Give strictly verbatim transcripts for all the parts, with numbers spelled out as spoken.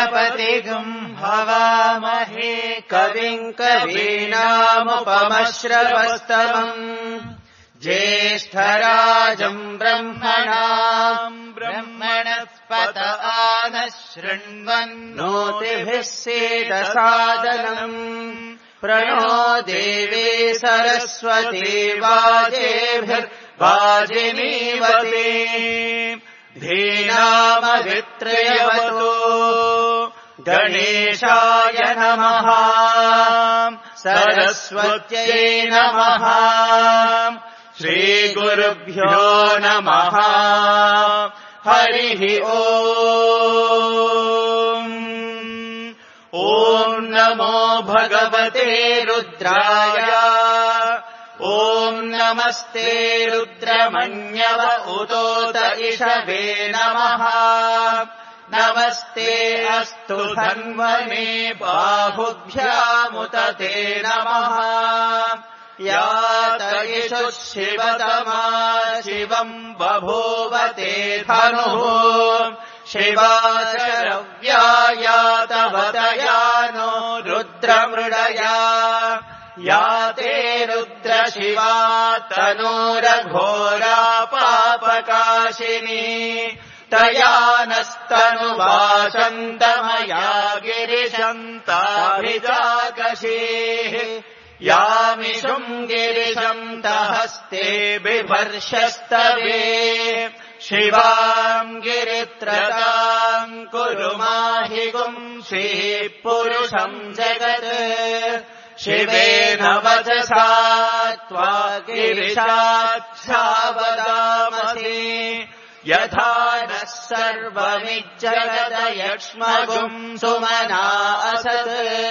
गणपतिगुं हवामहे कविं कवीनामुपमश्रवस्तमम् ज्येष्ठराजम् ब्रह्मणाम् ब्रह्मणस्पत आनः शृण्वन्नोतिभिः सीदसादनम् प्रणो देवी सरस्वती वाजेभिर्वाजिनीवती धीनामभित्रयवतो गणेशाय नमः सरस्वत्यै नमः श्रीगुरुभ्यो नमः हरिः ओम् ॐ नमो भगवते रुद्राय ॐ नमस्ते रुद्रमन्यव उतोत इषवे नमः नमस्ते अस्तु धन्वने बाहुभ्यामुत ते नमः यात इषुः शिवतमा शिवम् बभूव ते धनुः शिवाशरव्यायातवतया नो रुद्रमृडया या ते रुद्रशिवा तनूरघोरा पापकाशिनी तया नस्तनुवासन्तमया गिरिशन्ताभिजागशीः यामिषुम् गिरिशन्तहस्ते बिभर्षस्तवे शिवाम् गिरित्रताम् कुरु माहिगुम् श्रीः पुरुषम् जगत् शिवेन वचसा त्वा गिरिशाच्छावदामसि यथा नः सर्वमिज्जगदयक्ष्मगुम् सुमना असत्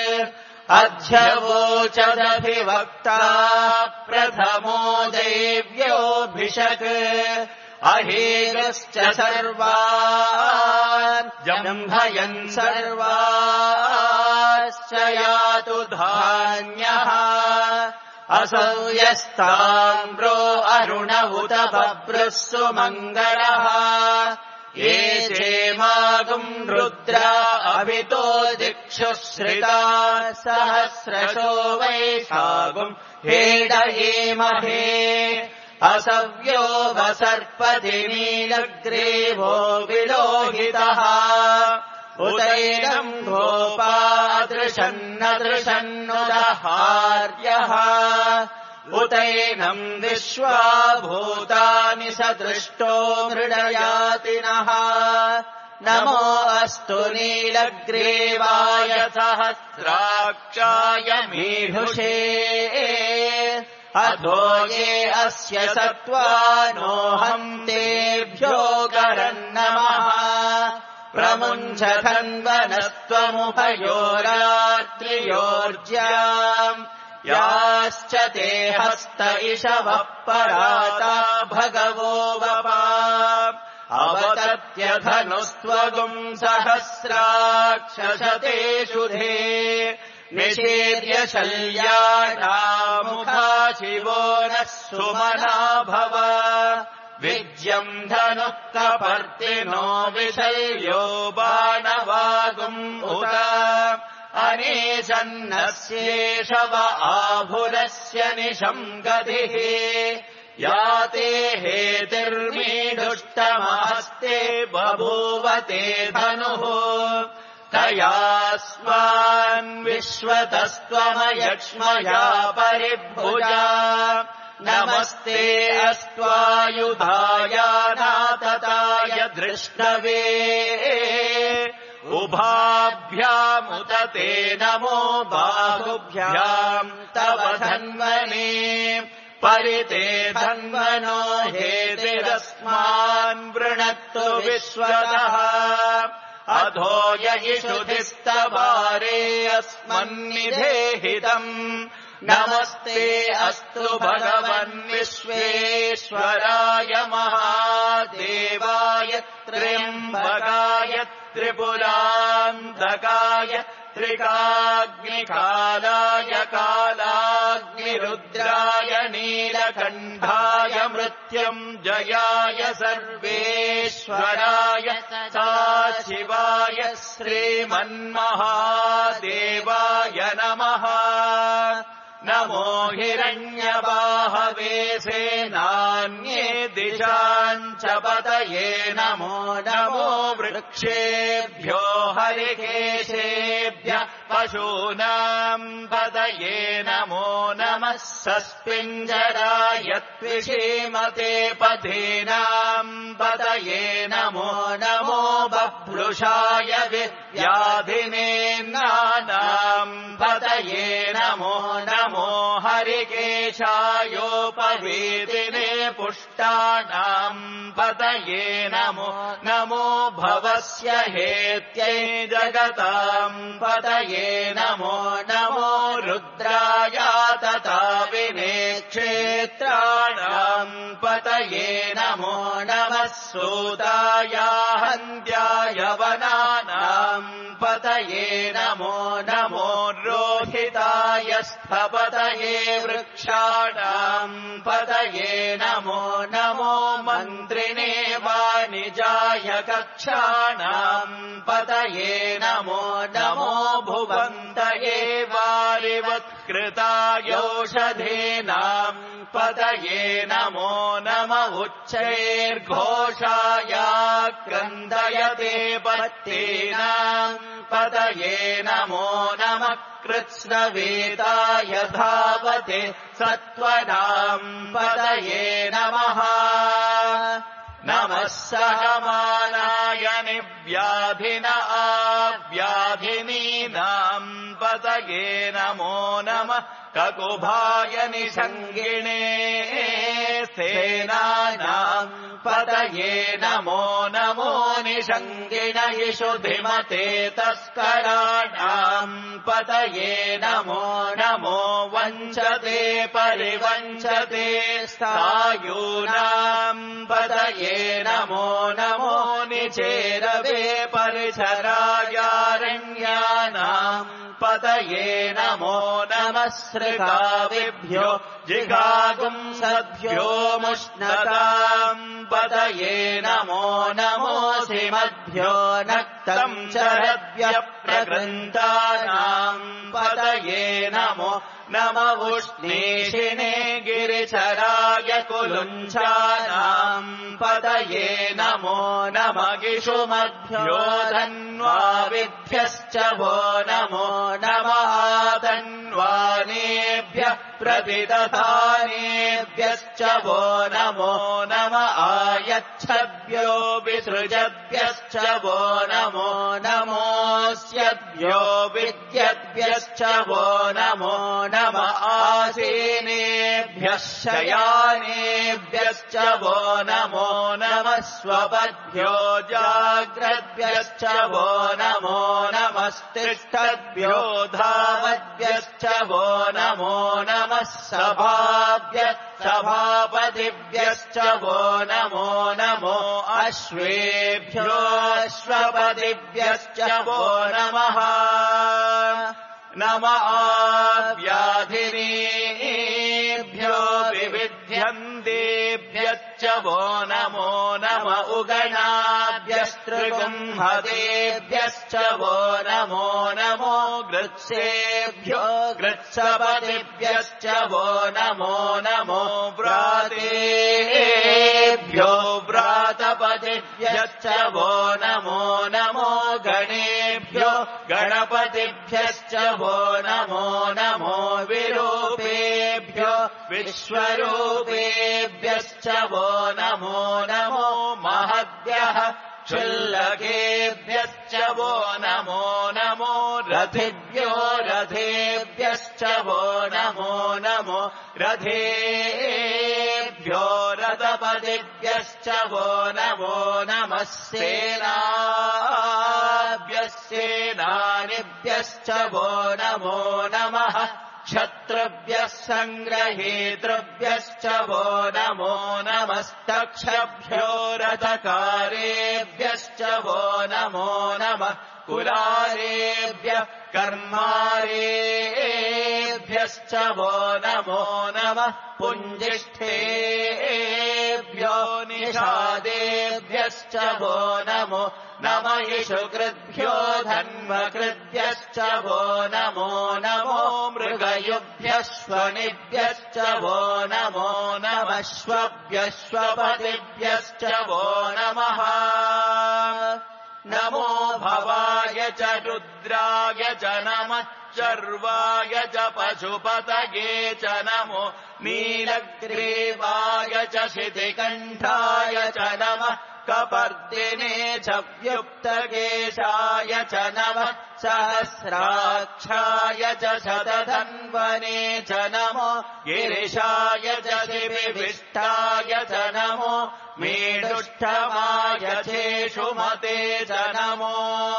अध्यवोचदभिवक्ता प्रथमो देव्योऽभिषक् अहेगश्च सर्वान् जम्भयन् सर्वाश्च यातु धान्यः असौ यस्ताम्रो अरुण उत बभ्रुः सुमङ्गलः ये चेमागुम् रुद्रा अभितो दिक्षु श्रिता सहस्रशो वैशागुम् हेडयेमहे असव्यो वसर्पति नीलग्रीवो विलोहितः उदैनम् गोपादृशन्नदृशन्नुदहार्यः उतैनम् विश्वा भूतानि सदृष्टो मृडयातिनः नमो अस्तु नीलग्रीवाय सहस्राक्षाय मीढुषे अधो ये अस्य सत्त्वानोऽहम् तेभ्यो करन्नमः प्रमुञ्चधन्वनस्त्वमुभयोरात्रियोर्ज्याम् याश्च ते हस्त इषवः पराता भगवो वपा अवतत्यधनुस्त्वगुम् सहस्राक्षशतेषु धे निषेर्य शल्यानामुखा शिवो नः सुमना भव विज्यम् धनुः कपर्तिनो विशल्यो बाणवागुम् उत अनेशन्नस्येषव आभुरस्य निशम् गतिः या ते हेतिर्मीढुष्टमहस्ते बभूव ते धनुः तयास्मान् विश्वतस्त्वमयक्ष्मया परिभुजा नमस्ते अस्त्वायुधाय नातताय दृष्टवे उभाभ्यामुत ते नमो बाहुभ्याम् तव धन्वने परिते धन्वनो हेतिरस्मान् वृणक्तु विश्वतः अधो ययिषुधिस्तवारे अस्मन्निधेहितम् नमस्ते अस्तु भगवन् विश्वेश्वराय महादेवाय त्र्यम्बकाय त्रिपुरान्तकाय त्रिकाग्निकालाय कालाग्निरुद्राय नीलकण्ठाय मृत्युञ्जयाय सर्वेश्वराय सदाशिवाय देवाय श्रीमन्महादेवाय नमः नमो हिरण्यबाहवे सेनान्ये दिशाञ्च पतये नमो नमो वृक्षेभ्यो हरिकेशेभ्यः पशूनाम् पतये नमो नमः सस्पिञ्जराय त्विषीमते पथीनाम् पतये नमो नमो बभ्रुषाय व्याधिनेन्नानाम् पतये नमो नमो हरिकेशायोपवीतिने पुष्टानाम् पतये नमो नमो भवस्य हेत्यै जगताम् पतये नमो नमो रुद्राय तथा विने क्षेत्राणाम् पतये नमो नमः सूताय हन्त्याय वनानाम् पतये नमो नमो रोहिताय स्थपतये वृक्षाणाम् पतये नमो नमो मन्त्रिणे वाणिजाय कक्षाणाम् पतये नमो नमो भुवन्तये वारिवत्कृतायौषधीनाम् पतये नमो नम उच्चैर्घोषाय क्रन्दयते पत्तीनाम् पतये नमो नमः कृत्स्नवेताय धावते सत्त्वनाम् पतये नमः नमः सहमानाय निव्याधिन आव्याधिनीनाम् पतये नमो नमः ककुभाय निषङ्गिणे सेनानाम् पतये नमो नमो निषङ्गिण इषुधिमते तस्कराणाम् पतये नमो नमो वञ्चते परिवञ्चते स्थायूनाम् पतये नमो नमो निचेरवे परिचरायारण्यानाम् पतये नमो नमः सृगाविभ्यो जिगागुंसद्भ्यो मुष्णताम् पतये नमो नमोऽसिमद्भ्यो नक्तम् चरद्भ्यः प्रगृन्तानाम् पतये नमो नम उष्णीषिणे गिरिचराय कुलुञ्चानाम् पतये नमो नम गिषुमद्भ्यो धन्वाविभ्यश्च वो नमो नम आतन्वानेभ्यः प्रतिदधानेभ्यश्च वो नमो नम आयच्छद्भ्यो विसृजद्भ्यश्च वो नमो नमोऽस्यद्भ्यो विद्यद्भ्यश्च वो नमो नम आसीनेभ्यः शयानेभ्यश्च वो नमो नमः स्वपद्भ्यो जाग्रद्भ्यश्च वो नमो नमस्तिष्ठद्भ्यो धावद्भ्यश्च वो नमो नमः सभाभ्यः सभापतिभ्यश्च वो नमो नमो अश्वेभ्यो अश्वपतिभ्यश्च वो नमः नम आव्याधिनीभ्यो विविध्यन्तेभ्यश्च वो नमो नम उगणाभ्यस्त्रिगुंहतेभ्यश्च वो नमो नमो गृत्सेभ्यो गृत्सपतिभ्यश्च वो नमो नमो व्रातेभ्यो व्रातपतिभ्यश्च वो नमो नमो गणेभ्यो गणपतिभ्यश्च वो नमो नमो विरूपेभ्यो विश्वरूपेभ्यश्च वो नमो नमो महद्भ्यः क्षुल्लकेभ्यश्च वो नमो नमो रथिभ्यो रथेभ्यश्च वो नमो नमो रथेभ्यो रथपतिभ्यश्च वो नमो नमः सेनाभ्यः सेनानिभ्यश्च वो नमो नमः क्षत्रुभ्यः सङ्ग्रहेतृभ्यश्च वो नमो नमस्तक्षभ्यो रथकारेभ्यश्च वो नमो नमः कुलारेभ्यः कर्मारेभ्यश्च वो नमो नमः पुञ्जिष्ठेभ्यो निषादेभ्यश्च वो नमो नम इषुकृद्भ्यो धन्वकृद्भ्यश्च वो नमो नमो मृगयुभ्यश्वनिभ्यश्च वो नमो नमश्वभ्यश्वपतिभ्यश्च वो नमः नमो भवाय च रुद्राय च नमः शर्वाय च पशुपतये च नमो नीलग्रीवाय च शितिकण्ठाय च नमः कपर्दिने च व्युक्तकेशाय च नमः सहस्राक्षाय च शतधन्वने च नमो गिरिशाय च शिविष्टाय च नमो मेढुष्टमाय चेषुमते च नमो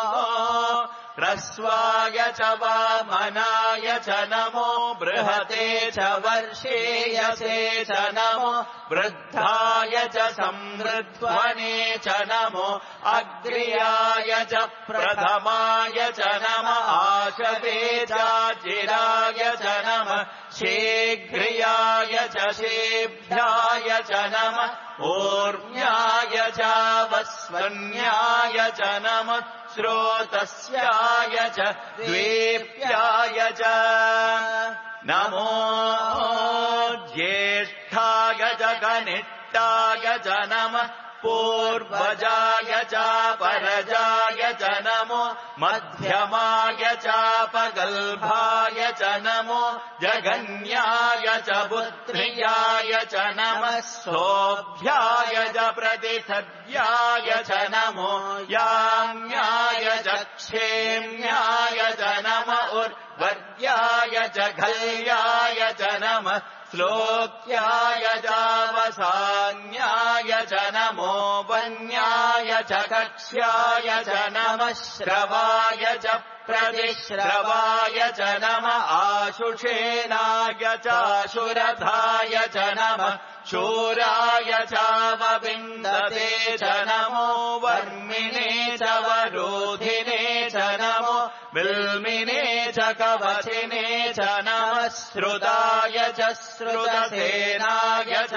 ह्रस्वाय च वामनाय च नमो बृहते च वर्षेयसे च नमो वृद्धाय च संवृध्वने च नमो अग्र्याय च प्रथमाय च नम आशवे चाचिराय च नमः शीघ्रियाय च शेभ्याय च नमः ऊर्म्याय च वस्वन्याय च नमः श्रोतस्याय च द्वीप्याय च नमो ज्येष्ठाय च कनिष्ठाय च नमः पूर्वजाय च परजाय च नमो मध्यमाय च पगल्भाय च नमो जगन्याय च पुत्र्याय च नमः सोऽभ्याय च प्रतिसद्याय च नमो याम्याय च क्षेम्याय च नम उर्वर्याय च घल्याय च नमः श्लोक्याय चावसान्याय च नमो वन्याय च कक्ष्याय च नमः श्रवाय च प्रतिश्रवाय च नमः आशुषेणाय चाशुरथाय च नमः शूराय चावविन्दते च नमो वर्मिणे च वरोधिने च नमो बिल्मिने च कवचिने च नमः श्रुताय च श्रुतसेनाय च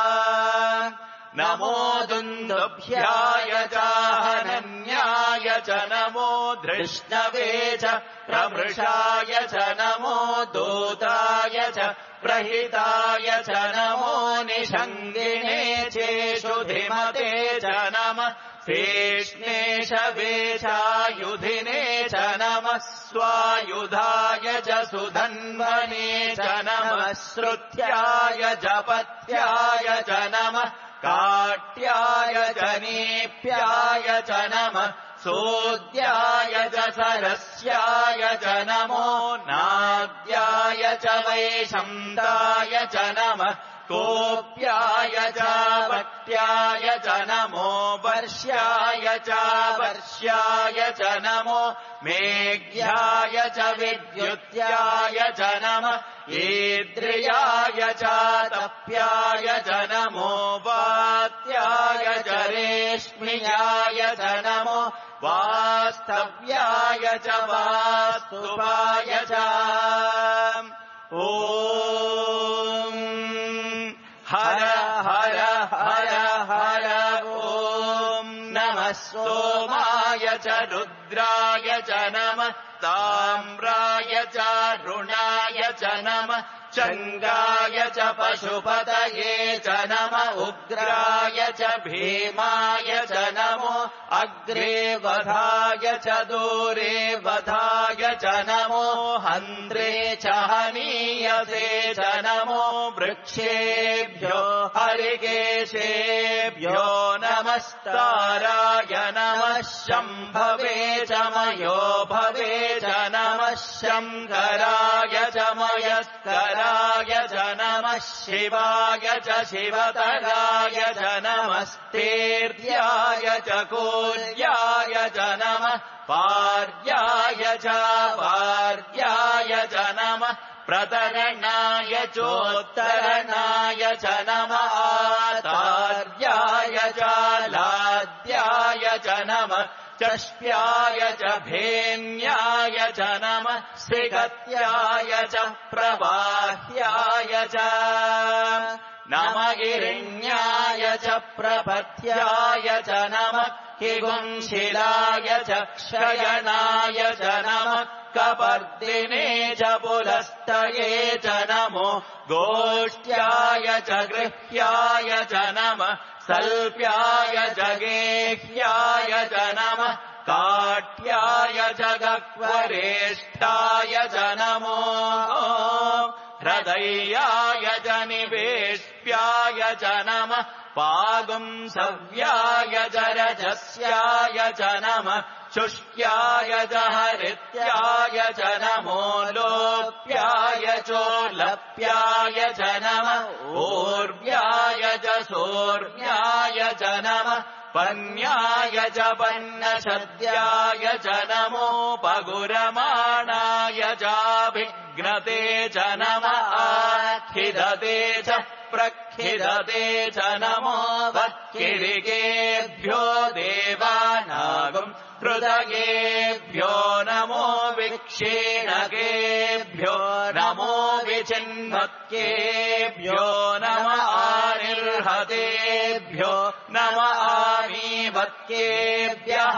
नमो दुन्दुभ्याय च हनन्याय च नमो धृष्णवे च प्रमृषाय च नमो दूताय च प्रहिताय च नमो निषङ्गिणे चेषुधिमते च नमः शेष्णेशवेशायुधिने च नमः स्वायुधाय च सुधन्वने च नमः श्रुत्याय च पथ्याय च नमः काट्याय च नेप्याय च नमः सोद्याय च सरस्याय च नमो नाद्याय च वैशन्ताय च नमः कोप्याय च वट्याय च नमो वर्ष्याय च वर्ष्याय च नमो मेघ्याय च विद्युत्याय च नमः ईद्रियाय च तप्याय च नमो वात्याय च रेश्म्याय च नमो वास्तव्याय च वास्तुपाय च ॐ हर हर हर हर ॐ नमः सोमाय च रुद्राय च नमः ताम्राय च रुणाय च नमः चङ्गाय च पशुपतये च नम उग्राय च भीमाय च नमो अग्रे वधाय च दूरे वधाय च नमो हन्त्रे च हनीयसे च नमो वृक्षेभ्यो हरिकेशेभ्यो नमस्ताराय नमः शम्भवे च मयो भवे च नमः शङ्कराय च मयस्कराय च नमः शिवाय च शिवतराय च नमस्तेर्याय च कूर्याय च नमः पार्याय च पार्याय च नमः प्रतरणाय चोत्तरणाय च नमः आतार्याय च लाद्याय च नमः चष्प्याय च भेन्याय च नमः श्रीगत्याय च प्रवाह्याय च नम गिरिण्याय च प्रपथ्याय च नमः किगुंशिलाय च क्षयनाय च नमः कपर्दिने च पुलस्तये च नमो गोष्ट्याय च गृह्याय च नमः सल्प्याय च गेह्याय च नमः काट्याय च गक्वरेष्ठाय च नमो हृदयाय च निवेश्याय च नमः पागुंसव्याय च रजस्याय च नमः शुष्क्याय च हरित्याय च नमो लोप्याय चोलप्याय च नमः ऊर्व्याय च सोर्व्याय च नमः पन्याय च पन्नशद्याय च नमो पगुरमाणाय चाभिघ्नते च नमः आखिदते च प्रखिदते च नमो वक्किरिकेभ्यो देवानागुम् हृदयेभ्यो नमो विक्षीणकेभ्यो नमो विचिन्वक्केभ्यो नम आनिर्हतेभ्यो नम आमीवक्केभ्यः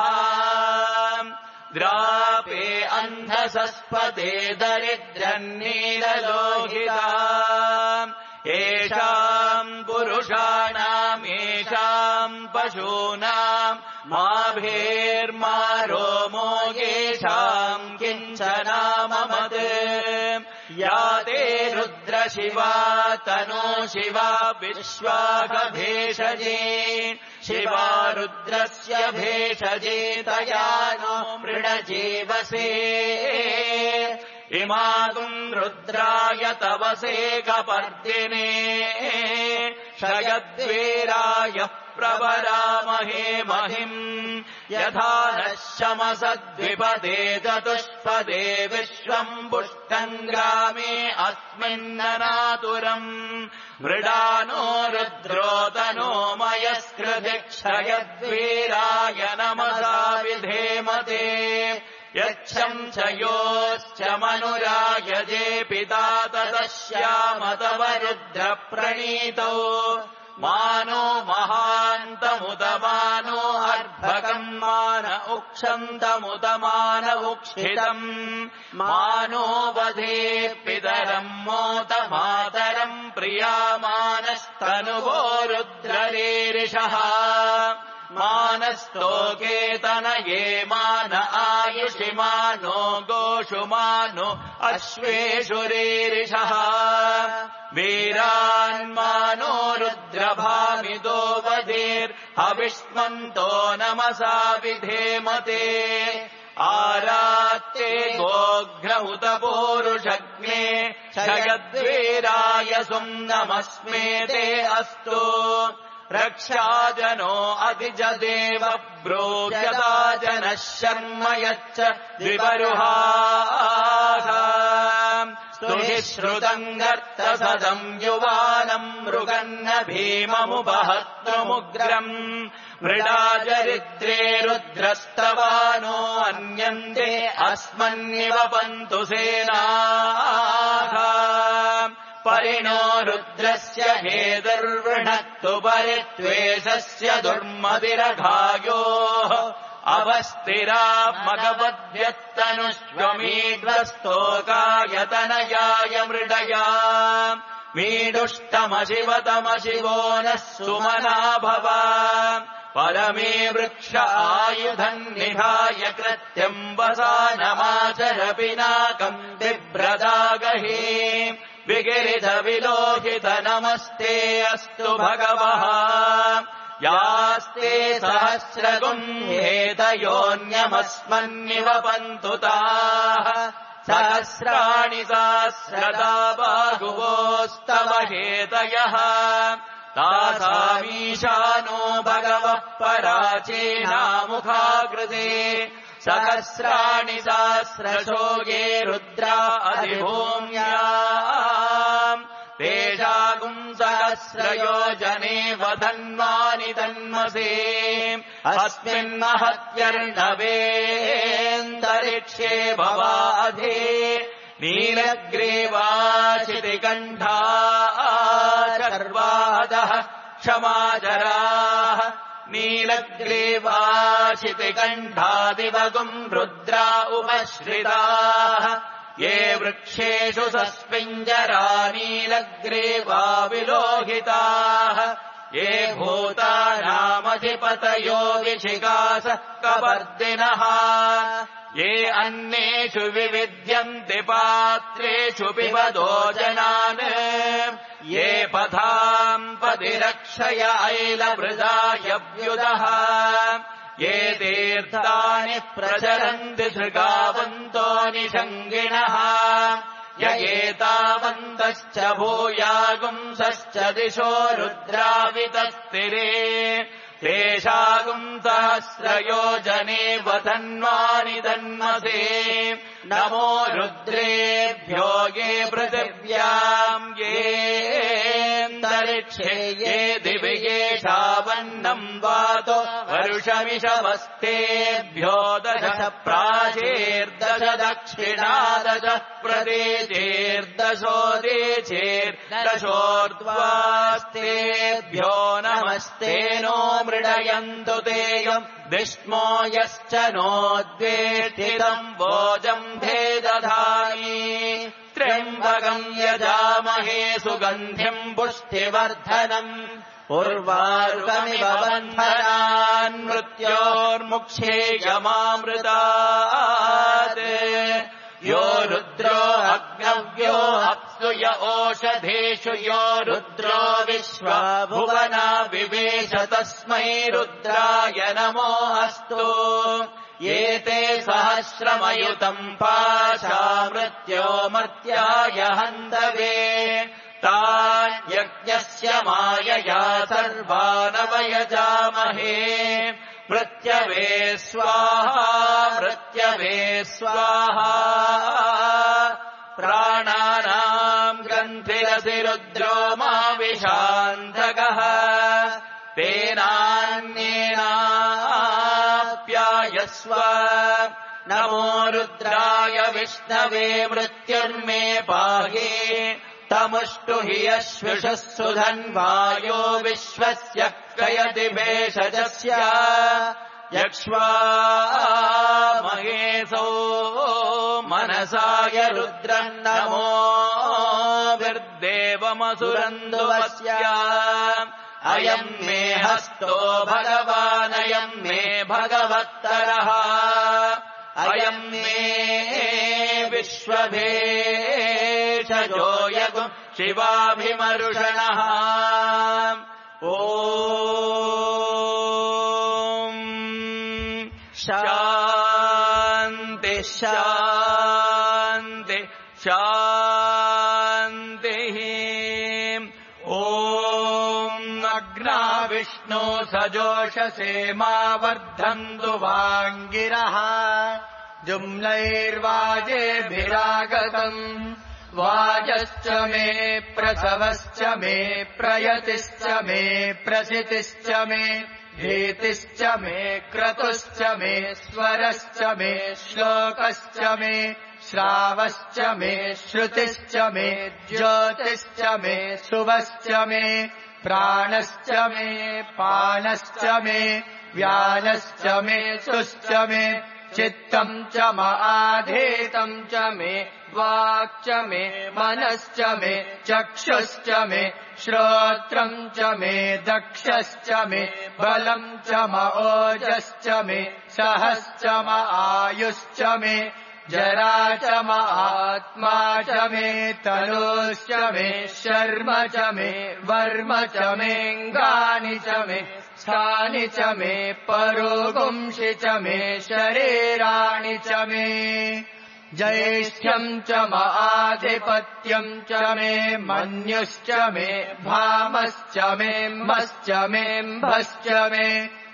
द्रापे अन्धसस्पदे दरिद्रन्नीललोहिता येषाम् पुरुषाणाम् येषाम् पशूनाम् मा भेर्मा रोमो येषाम् किञ्चनाममत् या ते रुद्रशिवा तनो शिवा विश्वाकभेषजे शिवा रुद्रस्य भेषजे तया नो मृडजीवसे इमागुम् रुद्राय तवसे कपर्दिने क्षयद्वीराय प्रवरामहे महिम् यथा नः शमसद्विपदे चतुष्पदे विश्वम् पुष्टम् ग्रामे अस्मिन्ननातुरम् मृडानो रुद्रोतनो मयस्कृधि क्षयद्वीराय नमसा विधेमते यच्छम् च योश्च मनुरायजे पिता तदश्याम तव रुद्रप्रणीतौ मानो महान्तमुदमानो अर्भकम् मान उक्षन्तमुदमान उक्षितम् मानो वधे पितरम् मोत मातरम् प्रियामानस्तनुवो रुद्ररीरिषः मानस्तोकेतनये मान आयुषि मानो गोषु मानो अश्वेषु रीरिषः वीरान्मानो रुद्रभामिदो वधीर्हविष्मन्तो नमसा विधेमते आरात्ते गोघ्र उत पूरुषग्ने क्षयद्वीराय सुम्नमस्मे ते अस्तु रक्षाजनो अधिजदेव ब्रोचता जनः शर्म यच्च द्विपरुहाः स्तुहि श्रुतम् गर्तसदम् युवानम् मृगन्न भीममुपहत्तमुग्रम् मृडाचरिद्रे रुद्रस्तवानो अन्यन्ते अस्मन्निवपन्तु सेनाः परिणो रुद्रस्य हेतुर्वृणक्तु परित्वेषस्य दुर्मतिरघायोः अवस्थिरा मगवद्यत्तनुष्वमीड्वस्तोकायतनयाय मृडया मीडुष्टमशिवतमशिवो नः सुमना भव परमे वृक्ष आयुधम् निधाय कृत्यम् वसानमाचर पिनाकम् बिभ्रदागहि विगिरिध विलोहित नमस्ते अस्तु भगवः यास्ते सहस्रगुम्हेतयोऽन्यमस्मन्निवपन्तु ताः सहस्राणि सहस्रदा बाहुवोस्तव हेतयः तासामीशानो भगवः पराचेनामुखाकृते सहस्राणि सहस्रशोगे रुद्रा अधिभूम्याम् तेषागुम् सहस्र सहस्रयोजने वधन्वानि तन्मसे अस्मिन्महत्यर्णवेऽन्तरिक्षे भवाधे नीलग्रीवाशितिकण्ठा सर्वादः क्षमाजराः नीलग्रीवाशितिकण्ठादिवगुम् रुद्रा उपश्रिताः ये वृक्षेषु सस्मिञ्जरा नीलग्रीवा विलोहिताः ये भूतानामधिपतयो विशिखास कपर्दिनः ये अन्येषु विविद्यन्ति पात्रेषु पिबदो जनान् ये पथाम् पतिरक्षय ऐलवृदायव्युदः ये तीर्थानि प्रचरन्ति शृगावन्तो निषङ्गिणः य एतावन्तश्च भूयागुंसश्च दिशो रुद्रावितस्तिरे तेषागुम् सहस्रयोजने वधन्वानि तन्मसे नमो रुद्रेभ्यो ये पृथिव्याम् येऽन्तरिक्षे ये दिवि येषावन्नम् वातो वरुषमिषवस्तेभ्यो दश प्राचीर्दश दक्षिणादश प्रदेशेर्दशोदेशेर्दशोर्ध्वास्तेभ्यो नमस्ते नो मृडयन्तु तेयम् विष्मो यश्च नोद्वेष्टितम् वोजम् भेदधानि त्र्यम्बकम् यजामहे सुगन्धिम् पुष्टिवर्धनम् उर्वारुकमिव बन्धनान् मृत्योर्मुक्षेयमामृतात् यो रुद्रो अग्नव्यो अप्सु य ओषधेषु यो रुद्रो विश्वा भुवना विवेश तस्मै रुद्राय नमो अस्तु ये ते सहस्रमयुतम् पाशा मृत्यो मर्त्याय हन्तवे तान् यज्ञस्य मायया सर्वानवयजामहे मृत्यवे स्वाहा मृत्यवे स्वाहा प्राणानाम् ग्रन्थिरसि रुद्रो मा विशान्तकः तेनान्येनाप्यायस्व नमो रुद्राय विष्णवे मृत्युर्मे पाहि तमुष्टु हि अश्विषः सुधन्वायो विश्वस्य क्षयति भेषजस्य यक्ष्वा महेशो मनसाय रुद्रम् नमो विर्देवमसुरन्दुवस्य अयम् मे हस्तो भगवानयम् मे भगवत्तरः अयम् मे विश्वभेषजो यगुम् शिवाभिमरुषणः ॐ शान्ति शान्ति शान्तिः ॐ अग्ना विष्णो सजोषसे मा वर्धन्तु वाङ्गिरः जुम्नैर्वाजेभिरागतम् वाजश्च मे प्रसवश्च मे प्रयतिश्च मे प्रसितिश्च मे भीतिश्च मे क्रतुश्च मे स्वरश्च मे श्लोकश्च मे श्रावश्च मे श्रुतिश्च मे ज्योतिश्च मे शुभश्च मे प्राणश्च मे पानश्च मे व्यानश्च मे सुश्च मे चित्तम् च माधेतम् च मे वाक् च मे मनश्च मे चक्षुश्च मे श्रोत्रम् च मे दक्षश्च मे बलम् च म ओजश्च मे सहश्च म आयुश्च मे जरा च म आत्मा च मे तनूश्च मे शर्म च मे वर्म च मेऽङ्गानि च मे स्थानि च मे परोगुंषि च मे शरीराणि च मे ज्येष्ठ्यम् च म आधिपत्यम् च मे मन्युश्च मे भामश्च मेऽम्भश्च मेऽम्भश्च मे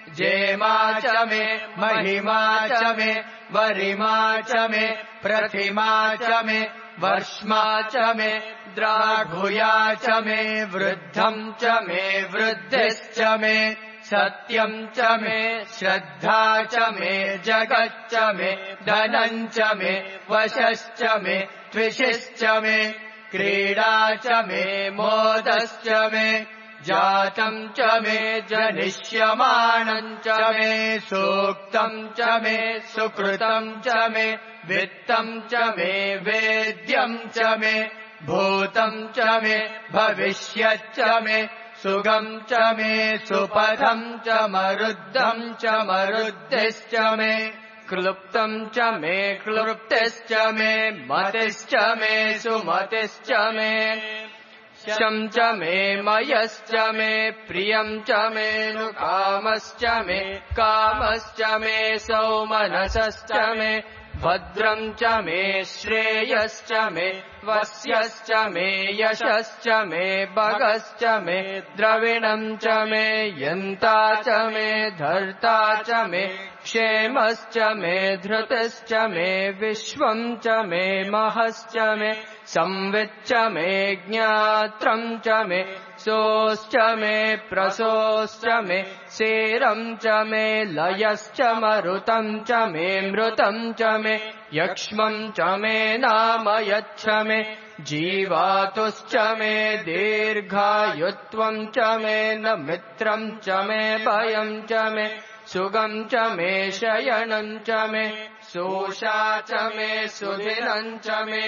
जेमा च मे महिमा च मे वरिमा च मे प्रतिमा च मे वर्ष्मा च मे द्राघुया च मे वृद्धम् च मे वृद्धिश्च मे सत्यम् च मे श्रद्धा च मे जगच्च मे धनम् च मे वशश्च मे त्विषिश्च मे क्रीडा च मे मोदश्च मे जातम् च मे जनिष्यमाणम् च मे सूक्तम् च मे सुकृतम् च मे वित्तम् च मे वेद्यम् च मे भूतम् च मे भविष्यच्च मे सुगम् च मे सुपथम् च मरुद्धम् च मरुद्धिश्च मे क्लुप्तम् च मे क्लुप्तिश्च मे मतिश्च मे सुमतिश्च मे शम् च मे मयश्च मे प्रियम् च मे नुकामश्च मे कामश्च मे सौमनसश्च मे भद्रम् च मे श्रेयश्च मे वस्यश्च मे यशश्च मे भगश्च मे द्रविणम् च मे यन्ता च मे धर्ता च मे क्षेमश्च मे धृतिश्च मे विश्वम् च मे महश्च मे संविच्च मे ज्ञात्रम् च मे सोश्च मे प्रसोश्च मे सेरम् च मे लयश्च मरुतम् च मे मृतम् च मे यक्ष्मम् च मे नामयच्छ मे जीवातुश्च मे दीर्घायुत्वम् च मे न मित्रम् च मे भयम् च मे सुगम् च मे शयनम् च मे सोषा च मे सुदिनम् च मे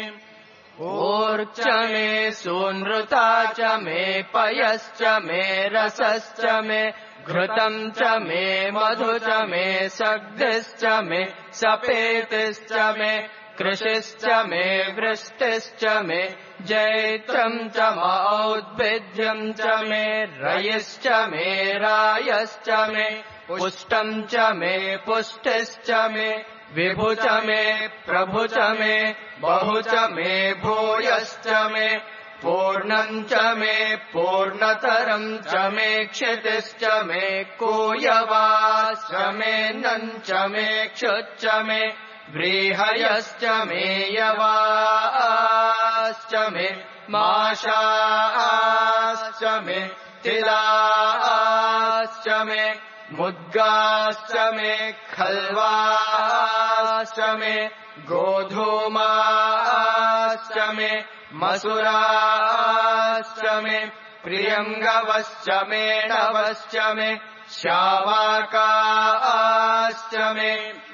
ऊर्च मे सूनृता च मे पयश्च मे रसश्च मे घृतम् च मे मधु च मे सग्धिश्च मे सपेतिश्च मे कृषिश्च मे वृष्टिश्च मे जैत्रम् च मौद्भिद्यम् च मे रयिश्च मे रायश्च मे पुष्टम् च मे पुष्टिश्च मे विभु च मे प्रभु च मे बहु च मे भूयश्च मे पूर्णम् च मे पूर्णतरम् च मे क्षितिश्च मे कूयवाश्च मे नम् च मे क्षुच्च मे व्रीहयश्च मे यवाश्च मे माशाश्च मे तिलाश्च मे मुद्गाश्च मे खल्वाश्च मे गोधूमाश्च मे मसुराश्च मे प्रियङ्गवश्च मे नवश्च मे शावाकाश्च मे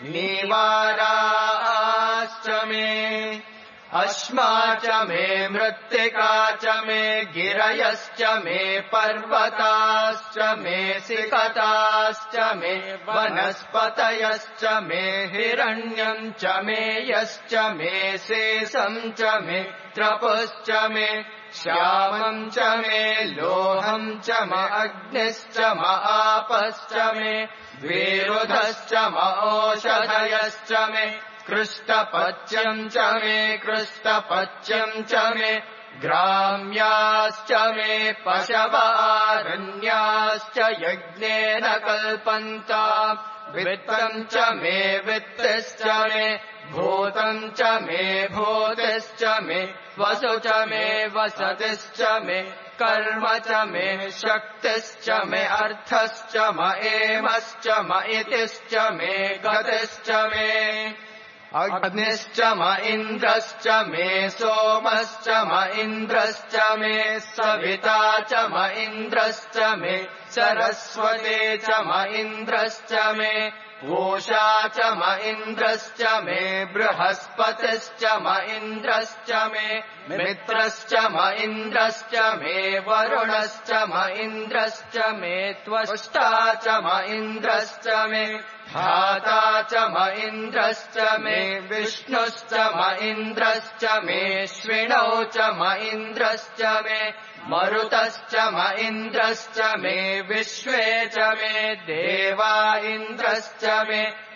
नीवाराश्च मे अश्मा च मे मृत्तिका च मे गिरयश्च मे पर्वताश्च मे सिकताश्च मे वनस्पतयश्च मे हिरण्यम् च मे यश्च मे शेषम् च मे त्रपुश्च मे श्यामम् च मे लोहम् च म अग्निश्च म आपश्च मे द्विरुधश्च म ओषधयश्च मे कृष्टपच्यम् च मे कृष्टपच्यम् च मे ग्राम्याश्च मे पशवारण्याश्च यज्ञेन कल्पन्ताम् वित्तम् च मे वित्तिश्च मे भूतम् च मे भूतिश्च मे वसु च मे वसतिश्च मे कर्म च मे शक्तिश्च मे अर्थश्च म एमश्च म इतिश्च मे गतिश्च मे अग्निश्च म इन्द्रश्च मे सोमश्च म इन्द्रश्च मे सविता च म इन्द्रश्च मे सरस्वती च म इन्द्रश्च मे पूषा च म इन्द्रश्च मे बृहस्पतिश्च म इन्द्रश्च मे मित्रश्च म इन्द्रश्च मे वरुणश्च म इन्द्रश्च मे त्वष्टा च म इन्द्रश्च मे धाता च म इन्द्रश्च मे विष्णुश्च म इन्द्रश्च मे श्विनौ च म इन्द्रश्च मे मरुतश्च म इन्द्रश्च मे विश्वे च मे देवा इन्द्रश्च मे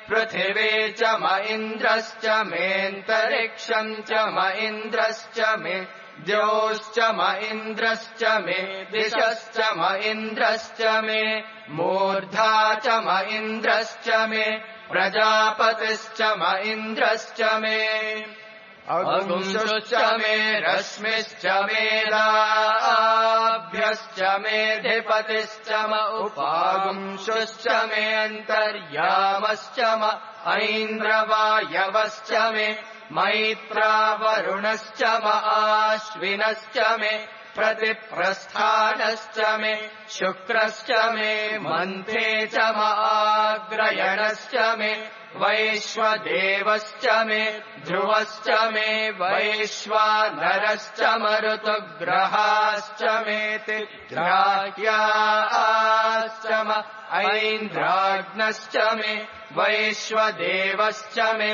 पृथिवी च म इन्द्रश्च मेऽन्तरिक्षम् च म इन्द्रश्च मे द्यौश्च म इन्द्रश्च मे दिशश्च म इन्द्रश्च मे मूर्धा च म इन्द्रश्च मे प्रजापतिश्च म इन्द्रश्च मे अगुंशुश्च मे रश्मिश्च मेधाभ्यश्च मेधिपतिश्च म उपागुंशुश्च मे अन्तर्यामश्च म ऐन्द्रवायवश्च मे मैत्रावरुणश्च म आश्विनश्च मे प्रतिप्रस्थानश्च मे शुक्रश्च मे मन्थे च म आग्रयणश्च मे वैश्वदेवश्च मे ध्रुवश्च मे वैश्वानरश्च मरुतुग्रहाश्च मेति ग्राह्याश्च म ऐन्द्राग्नश्च मे वैश्वदेवश्च मे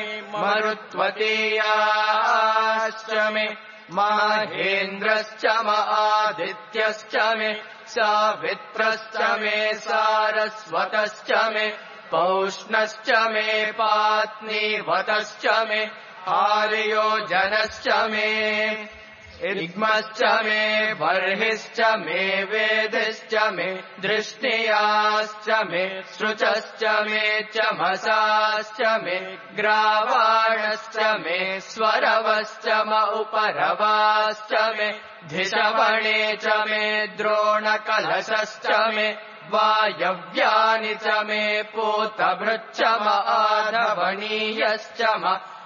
मरुत्वतीयाश्च मे माहेन्द्रश्च म आदित्यश्च मे सावित्रश्च मे सारस्वतश्च मे पौष्णश्च मे पात्नीवतश्च मे आर्योजनश्च मे इग्मश्च मे बर्हिश्च मे वेदिश्च मे दृष्टियाश्च मे सृचश्च मे चमसाश्च मे ग्रावाणश्च मे स्वरवश्च म उपरवाश्च मे धिषवणे च मे द्रोणकलशश्च मे वायव्यानि च मे पूतभृच्च म आधवणीयश्च म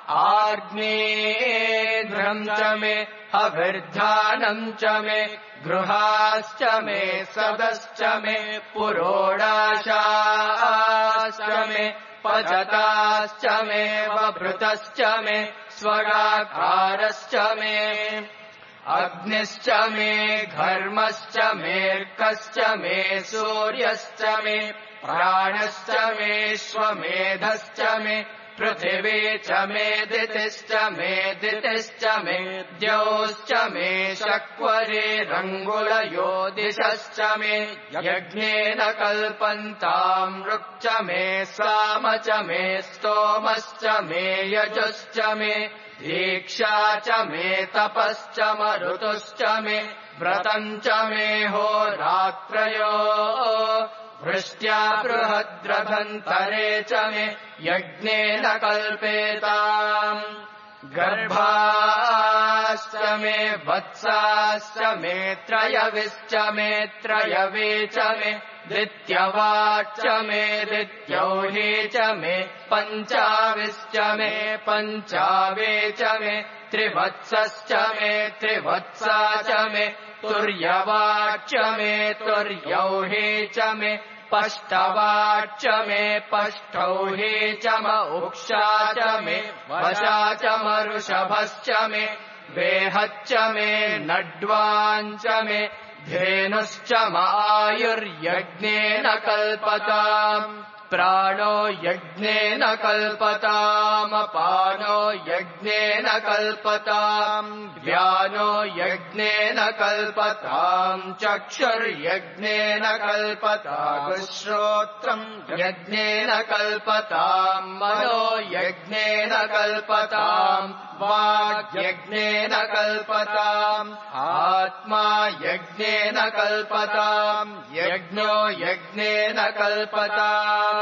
आग्नेध्रम् च मे हविर्धानम् च मे गृहाश्च मे सदश्च मे पुरोडाशाश्च मे पचताश्च मे वभृतश्च मे स्वराकारश्च मे अग्निश्च मे घर्मश्च मेऽर्कश्च मे सूर्यश्च मे प्राणश्च मेऽश्वमेधश्च मे पृथिवी च मे दितिश्च मे दितिश्च मे द्यौश्च मे शक्वरेरङ्गुलयो दिशश्च मे यज्ञेन कल्पन्ताम् ऋक् च मे साम च मे स्तोमश्च मे यजुश्च मे दीक्षा च मे तपश्च मरुतुश्च मे व्रतम् च मे होरात्रयो वृष्ट्या बृहद्रथन्तरे च मे यज्ञेन कल्पेताम् गर्भाश्च मे वत्साश्च मे त्रयविश्च मे त्रयवे च मे दित्यवाच्च मे दित्यौहे च मे पञ्चाविश्च मे पञ्चावे च मे त्रिवत्सश्च मे त्रिवत्सा च मे तुर्यवाच्च मे तुर्यौहे च मे पष्टवाच्च मे पष्टौहे च म उक्षा च मे वशा च मरुषभश्च मे वेहच्च मे नड्वाञ्च मे धेनुश्च मायुर्यज्ञेन कल्पताम् प्राणो यज्ञेन कल्पतामपानो यज्ञेन कल्पताम् व्यानो यज्ञेन कल्पताम् चक्षुर्यज्ञेन कल्पताम् श्रोत्रम् यज्ञेन कल्पताम् मनो यज्ञेन कल्पताम् वाग्यज्ञेन कल्पताम् आत्मा यज्ञेन कल्पताम् यज्ञो यज्ञेन कल्पताम्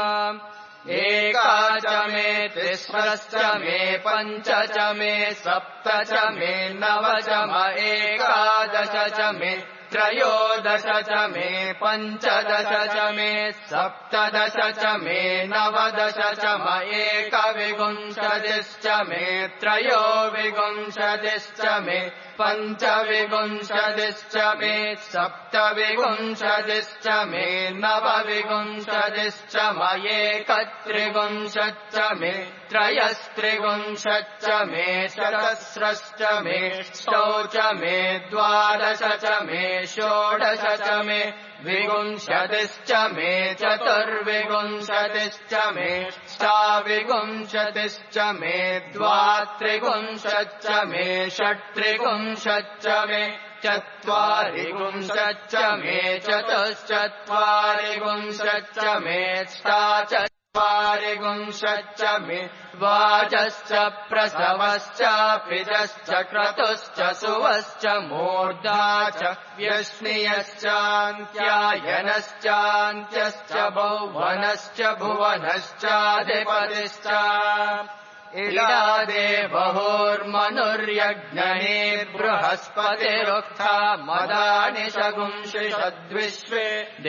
एका च मे तिस्रश्च मे पञ्च च मे सप्त च मे नव च म एकादश च मे त्रयोदश च मे पञ्चदश च मे सप्तदश च मे नवदश च म एकविंशतिश्च मे त्रयोविंशतिश्च मे पञ्चविंशतिश्च मे सप्तविंशतिश्च मे नवविंशतिश्च म एकत्रिंशच्च मे त्रयस्त्रिंशच्च मे चतस्रश्च मे षौ च मे द्वादश च मे षोडश च मे विंशतिश्च मे चतुर्विंशतिश्च मे षाविंशतिश्च मे द्वात्रिंशच्च मे षट्त्रिंशच्च मे चत्वारिंशच्च मे चतुश्चत्वारिंशच्च मे षाचत्वारिंशच्च पारिगुंशच्च मे वाचश्च प्रसवश्च पिजश्च क्रतुश्च सुवश्च मूर्धा च व्यश्नियश्चान्त्यायनश्चान्त्यश्च बौवनश्च भुवनश्चाधिपतिश्च इडा देवहोर्मनुर्यज्ञने बृहस्पतिरुक्था मदानि शगुंषिषद्विश्वे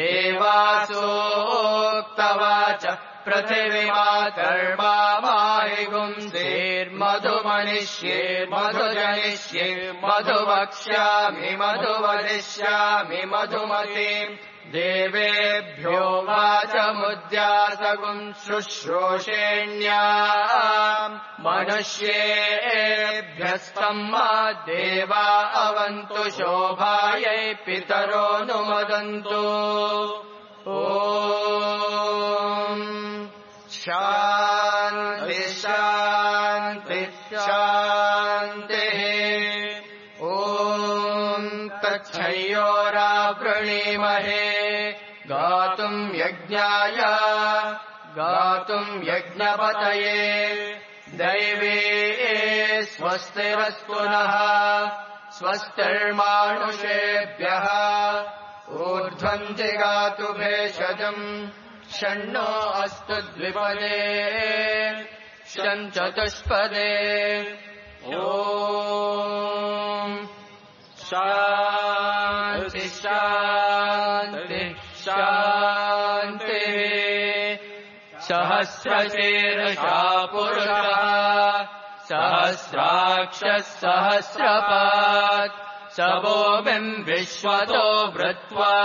देवासोक्तवाच पृथिवीमातर्मा माहिगुंसेर्मधुमनिष्ये मधुजनिष्ये मधुवक्ष्यामि मधुवदिष्यामि मधुमतीम् देवेभ्यो वाचमुद्यासगुं शुश्रूषेण्या मनुष्येभ्यस्तम् मा देवा अवन्तु शोभायै पितरो नुमदन्तु ॐ शान्ति शान्ति शान्तिः ॐ तच्छयोरावृणीमहे गातुम् यज्ञाय गातुम् यज्ञपतये दैवे स्वस्तिरस्तु नः स्वस्तिर्मानुषेभ्यः ऊर्ध्वम् जिगातु भेषजम् षण्णो अस्तु द्विपदे षम् चतुष्पदे ॐ शान्ति शान्ति शान्तिः सहस्रशीर्षा पुरुषः सहस्राक्षः सहस्रपात् सवोमिम् विश्वतो वृत्वा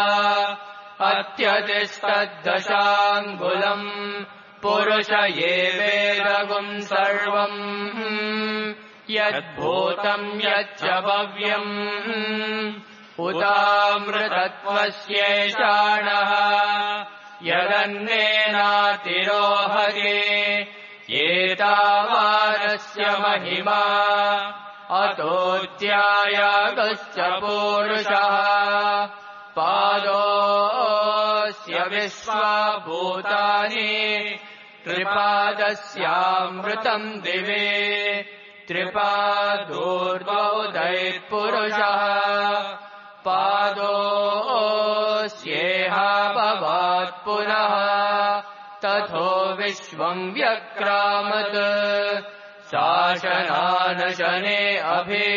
अत्यतिष्ठद्दशाङ्गुलम् पुरुष एवेदगुम् सर्वम् यद्भूतम् यच्च भव्यम् उतामृतत्वस्यैषाणः यदन्नेनातिरोहते एतावानस्य महिमा अतोऽध्यायागश्च पूरुषः पादोऽस्य विश्वाभूतानि त्रिपादस्यामृतम् दिवे त्रिपादोर्ध्वोदयपुरुषः पादोऽस्येह भवात् पुनः तथो विश्वम् व्यक्रामत् शासनानशने अभि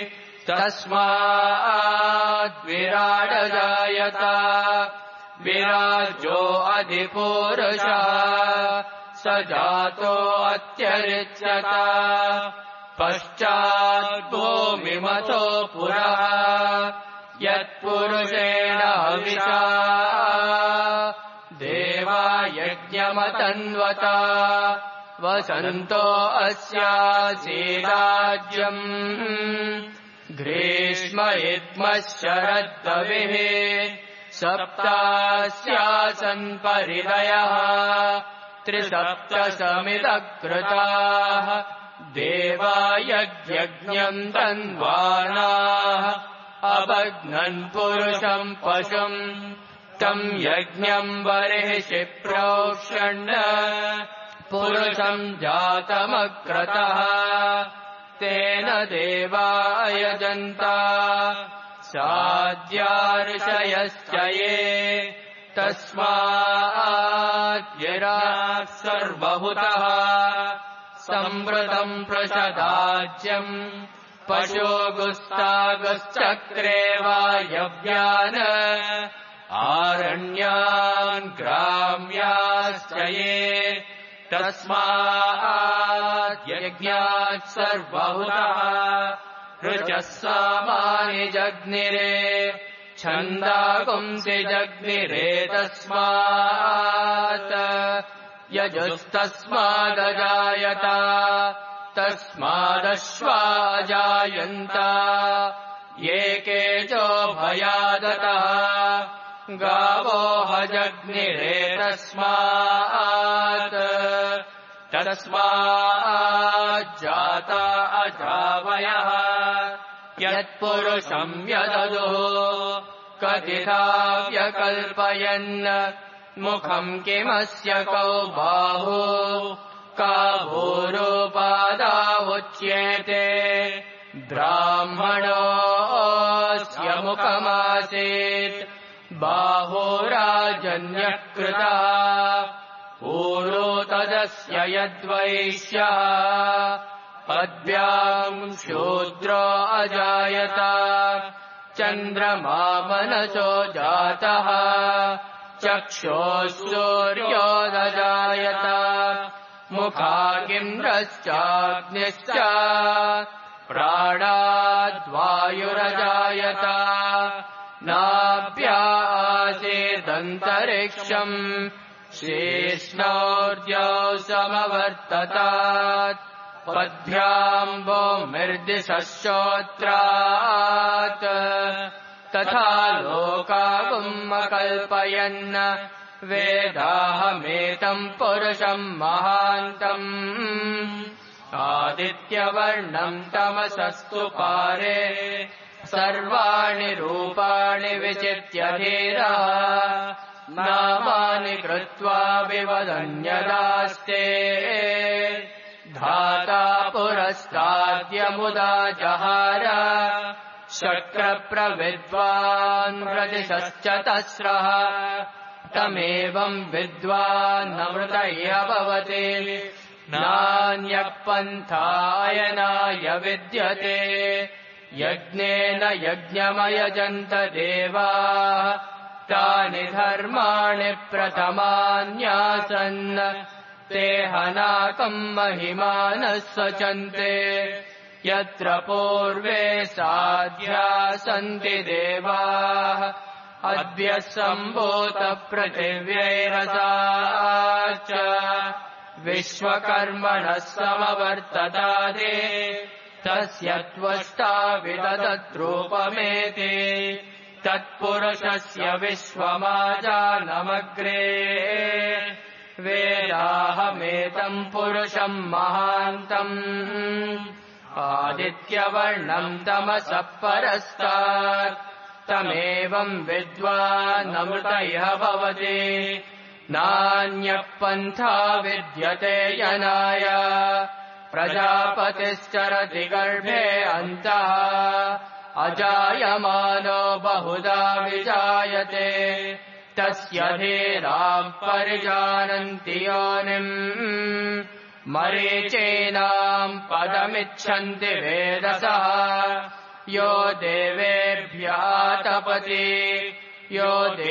तस्माद्विराडजायत विराजो अधिपुरुषः स जातो अत्यरिच्यत पश्चाद्भूमिमतो पुरः यत्पुरुषेण हविषा देवा यज्ञमतन्वता वसन्तो अस्यासीराज्यम् ग्रीष्म इद्मः शरद्दविः सप्तास्यासन् परिदयः त्रिसप्तशमिदकृताः देवा यज्ञम् तन्वानाः अबध्नन् पुरुषम् पशुम् तम् यज्ञम् बर्हिषि प्रोक्षन् पुरुषम् जातमक्रतः तेन देवा यजन्ता साद्यार्षयश्च ये तस्माद्यरात् सर्वभूतः संवृतम् प्रसदाज्यम् पशोगुस्तागश्चक्रे वायव्यान् आरण्यान् ग्राम्याश्च ये तस्मात् यज्ञात् सर्वभूतः ऋचः सामानि जग्निरे छन्दागुंसि जग्निरे तस्मात् यजुस्तस्मादजायत तस्मादश्वाजायन्त ये केचो भयादतः गावो हजग्निरे तस्मात् तस्माज्जाता अजावयः यत्पुरुषम् यददुः कथिता व्यकल्पयन् मुखम् किमस्य कौ बाहु का भूरोपादा उच्येते ब्राह्मणोऽस्य मुखमासीत् बाहोराजन्यः कृतः पूरो तदस्य यद्वैश्यः पद्भ्याम् शूद्रो अजायत चन्द्रमा मनसो जातः चक्षुः सूर्योदजायत मुखागिन्द्रश्चाग्निश्च प्राणाद्वायुरजायत नाभ्या आसीदन्तरिक्षम् शेष्णोर्जौ समवर्ततात् पद्भ्याम् भूमिर्दिशश्चोत्रात् तथा लोकागुम् वेदाहमेतम् पुरुषम् महान्तम् आदित्यवर्णम् तमसस्तु पारे सर्वाणि रूपाणि विचित्य धीरः नामानि कृत्वा विवदन्यदास्ते धाता पुरस्ताद्यमुदा जहार शक्रप्रविद्वान् प्रदिशश्च तस्रः तमेवम् विद्वान्नमृतय भवति नान्यः पन्थायनाय विद्यते यज्ञेन यज्ञमयजन्त देवाः तानि धर्माणि प्रथमान्यासन् ते हनाकम् महिमानः सचन्ते यत्र पूर्वे साध्या सन्ति देवाः अद्य सम्भूत पृथिव्यैरसाश्च विश्वकर्मणः समवर्ततादे तस्य त्वष्टा विदधद्रूपमेति तत्पुरुषस्य विश्वमाजानमग्रे वेदाहमेतम् पुरुषम् महान्तम् आदित्यवर्णम् तमसः परस्तात् तमेवम् विद्वानमृतयः भवति नान्यः पन्था विद्यते यनाय प्रजापतिश्चरति गर्भे अन्तः अजायमानो बहुधा विजायते तस्य धीराः परिजानन्ति योनिम् मरीचीनाम् पदमिच्छन्ति वेदसः यो देवेभ्यः तपति यो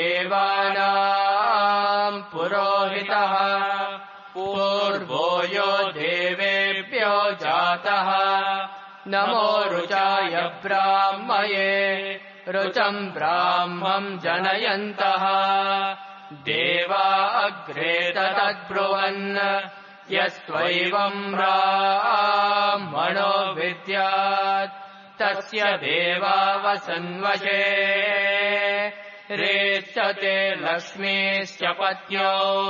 देवानाम् पुरोहितः पूर्वो यो देवेभ्यो जातः नमो रुचाय ब्राह्मये रुचम् ब्राह्मम् जनयन्तः देवा अग्रे तद्ब्रुवन् यस्त्वैवम् ब्राह्मणो विद्यात् तस्य देवा वसन्वशे रेत्सते लक्ष्मीश्च पत्न्यो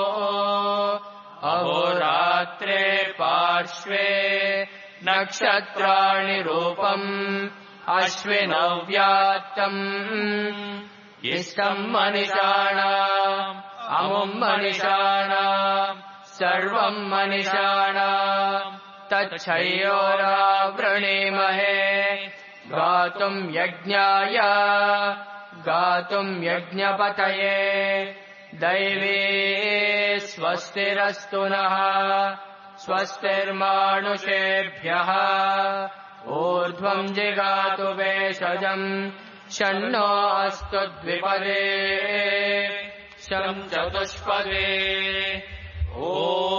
अहोरात्रे पार्श्वे नक्षत्राणि रूपम् अश्विनव्यात्तम् इष्टम् मनिषाणाम् अमुम् मनिषाणाम् सर्वम् मनिषाणाम् तच्छयोरावृणीमहे गातुम् यज्ञाय गातुम् यज्ञपतये दैवी स्वस्तिरस्तु नः स्वस्तिर्मानुषेभ्यः ऊर्ध्वम् जिगातु वेषजम् षण्णो अस्तु द्विपदे शम् चतुष्पदे ॐ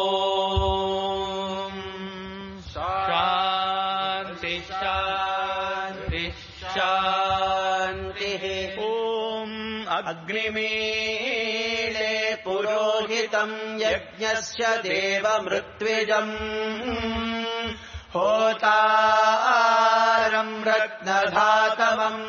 शान्ति शान्ति शान्तिः ॐ अग्निमीळे पुरोहितम् यज्ञस्य देवमृत्विजम् होतारम् रत्नधातवम्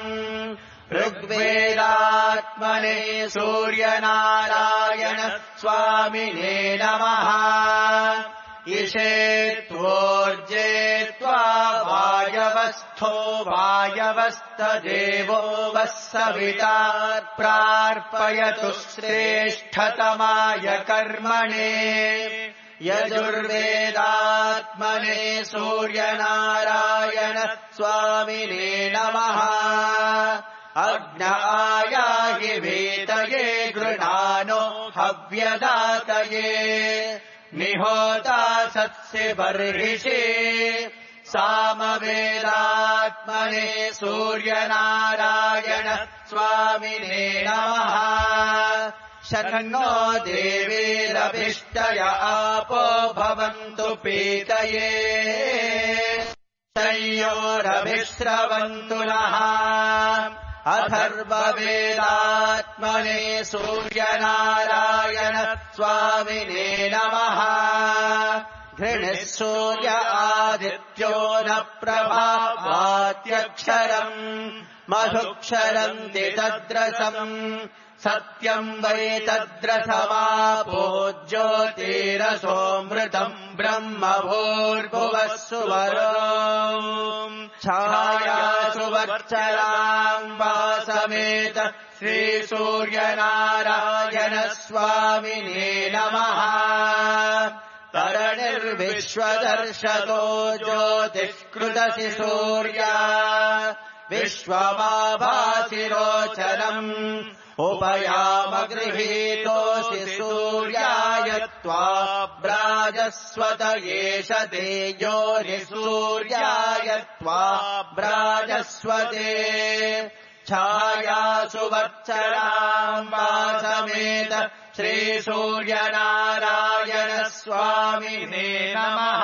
ऋग्वेदात्मने सूर्यनारायण स्वामिने नमः इषे त्वोर्जे त्वा वायवः वायवस्थो वायवस्तदेवो वः सविता प्रार्पयतु श्रेष्ठतमाय कर्मणे यजुर्वेदात्मने सूर्यनारायण स्वामिने नमः अग्नायाहि वेतये गृणानो हव्यदातये निहोता सत्सि बर्हिषि सामवेदात्मने सूर्यनारायण स्वामिने नमः शन्नो देवीरभिष्टय आपो भवन्तु पीतये संयोरभिश्रवन्तु नः अथर्ववेदात्मने सूर्यनारायण स्वामिने नमः घृणिः सूर्य आदित्यो न प्रभावात्यक्षरम् मधुक्षरन्ति तद्रसम् सत्यम् वै तद्रसमापो ज्योतिरसोऽमृतम् ब्रह्म भूर्भुवः सुवरो छायासु वत्सराम् वासमेत श्रीसूर्यनारायण स्वामिने नमः तरणिर्विश्वदर्शतो ज्योतिष्कृतसि सूर्या विश्वमाभासिरोचनम् उपयाम गृहीतोऽसि सूर्याय त्वाब्राजस्वत एष तेजोरि सूर्याय त्वाब्राजस्वते छायासु वत्सराम् वासमेत श्रीसूर्यनारायण स्वामिने नमः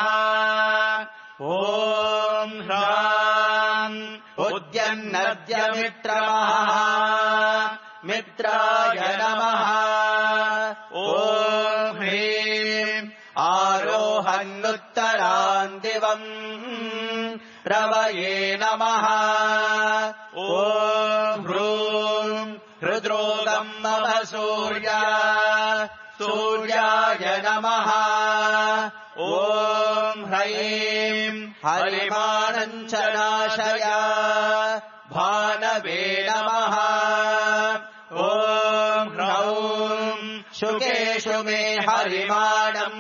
ॐ ह्राम् उद्यन्नद्यमित्रमः मित्राय नमः ॐ ह्रीम् आरोहन्नुत्तरान् दिवम् रवये नमः ॐ ह्रूम् हृद्रोगम् मम सूर्या सूर्याय नमः ॐ ह्रैम् हरिमाणम् च नाशय भानवे नमः ॐ ह्रौम् शुकेषु मे हरिमाणम्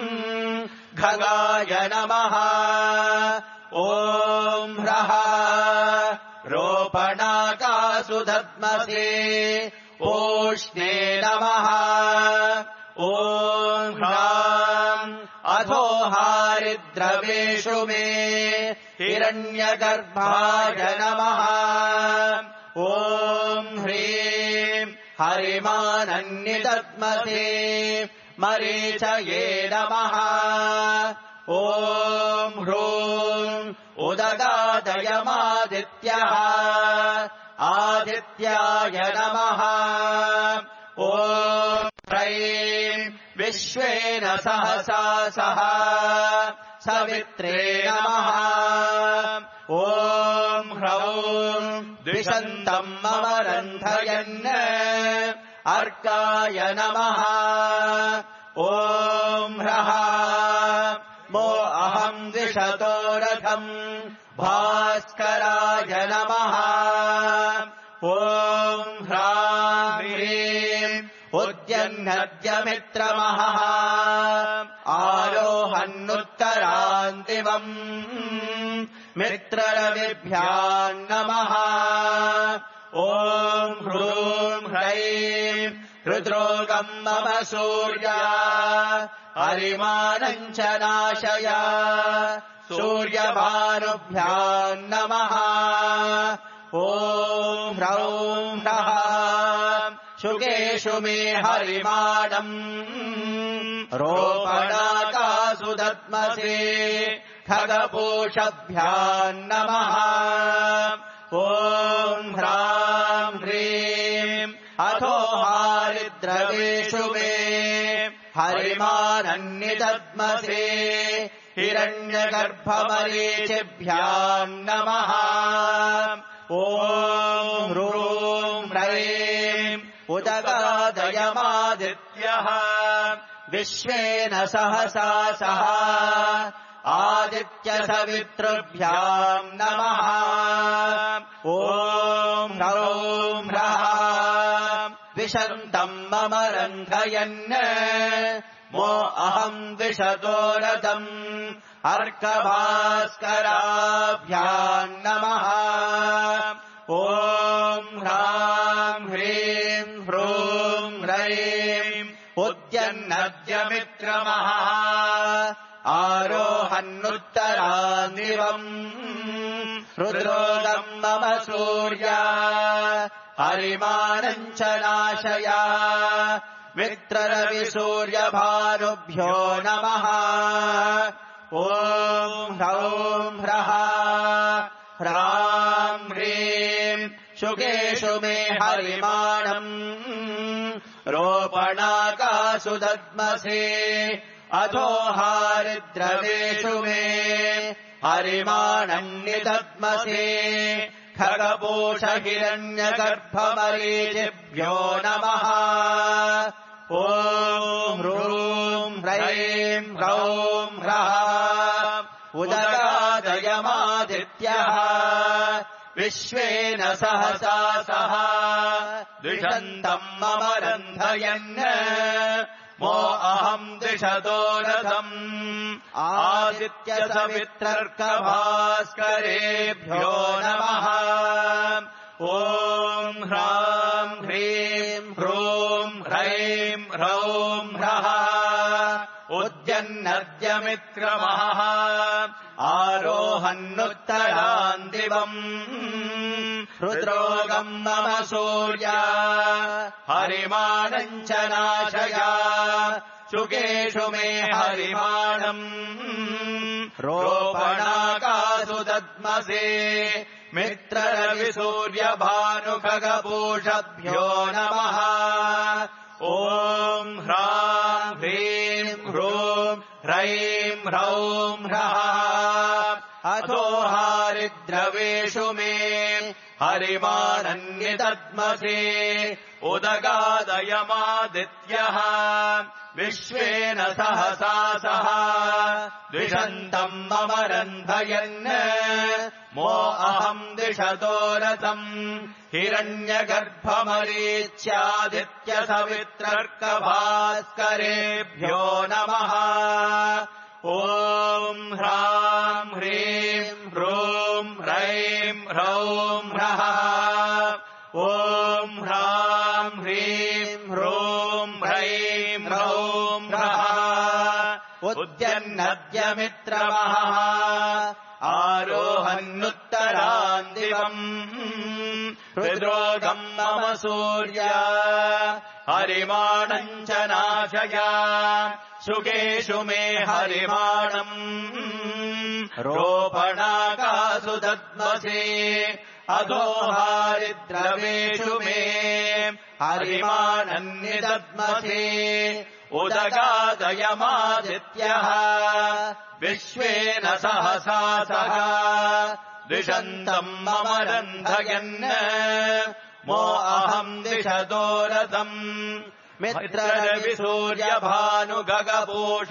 खगाय नमः ॐ ह्रः रोपणाकासु दद्मसे ओष्णे नमः ॐ ह्राम् अधो हारिद्रवेषु मे हिरण्यगर्भाय नमः ॐ ह्रीम् हरिमानन्निदद्मसे मरीचये नमः ॐ ह्रूम् उदगादयमादित्यः आदित्याय नमः ॐ ह्रैम् विश्वेन सहसा सह सवित्रे नमः ॐ ह्रौम् द्विषन्तम् अवरन्धयन् अर्काय नमः ॐ ह्रः मो अहम् द्विषतो रथम् भास्कराय नमः ॐ ह्राम् उद्यन्नद्यमित्रमः आरोहन्नुत्तरान् दिवम् मित्ररविभ्याम् नमः ॐ ह्रूम् ह्रैम् हृद्रोगम् मम सूर्या हरिमाणम् च नाशय सूर्यभानुभ्याम् नमः ॐ ह्रौम् ह्रः शुकेषु मे हरिमाणम् रोपणाकासु दद्मसे खगपूषभ्याम् नमः ॐ ह्राम् ह्रीम् अथो हारिद्रवेषु मे हरिमानन्निदद्मसे हिरण्यगर्भमरीचिभ्याम् नमः ॐ ह्रूम् ह्रैम् उदगादयमादित्यः विश्वेन सहसा सह आदित्यसवितृभ्याम् नमः ॐ ह्रौं ह्रः विशन्तम् मम रन्धयन् मो अहम् विशतो रथम् अर्कभास्कराभ्याम् नमः ॐ ह्रां ह्रीं ह्रूं ह्रैं उद्यन्नद्यमित्रमः आरोहन्नुत्तरान्दिवम् रुद्रोदम् मम सूर्या हरिमानम् च नाशया मित्ररविसूर्यभानुभ्यो नमः ॐ ह्रौं ह्रः ह्रां ह्रीं शुकेषु मे हरिमाणम् रोपणाकासु दद्मसे अथो हारिद्रवेषु मे हरिमाणम् निदद्मसे खगपोष हिरण्यगर्भमरीचिभ्यो नमः ॐ ह्रूं ह्रैं ह्रौं ह्रः उदगादयमादित्यः विश्वेन सहसा सह द्विषन्तम् मम रन्धयन् मो अहम् दिशतो रथम् आदित्यसवित्रर्कभास्करेभ्यो नमः ॐ ह्रां ह्रीं ह्रूं ह्रैं ह्रौं ह्रः उद्यन्नद्यमित्रमः आरोहन्नुत्तरान्दिवम् रुद्रोगम् मम सूर्या हरिमाणम् च नाशया शुकेषु मे हरिमाणम् रोपणाकासु दद्मसे मित्ररविसूर्यभानुखगपूषभ्यो नमः ॐ ह्रां ह्रीं ह्रूं ह्रैं ह्रौं ह्रः अथो हारिद्रवेषु मे हरिमाणम् निदद्मसे उदगादयमादित्यः विश्वेन सहसा सह द्विषन्तम् मम रन्धयन् मो अहम् दिशतो रथम् हिरण्यगर्भमरीच्यादित्यसवित्रर्कभास्करेभ्यो नमः ॐ ह्रां ह्रीं ह्रूं ह्रैं ह्रौं ह्रः ॐ ह्रां ह्रीं ह्रूं ह्रैं ह्रौं ह्रः उद्यन्नद्यमित्रमः आरोहन्नुत्तरान्दिवम् रुद्रोगम् मम सूर्या हरिमाणम् च नाशया शुकेषु मे हरिमाणम् रोपणाकासु दद्मसे अधो हारिद्रवेषु मे हरिमाणम् निदद्मसे उदगादयमादित्यः विश्वेन सहसा सह द्विषन्तम् मम रन्धयन् मो अहम् दिशतो रथम् मित्ररविसूर्यभानुगगपूष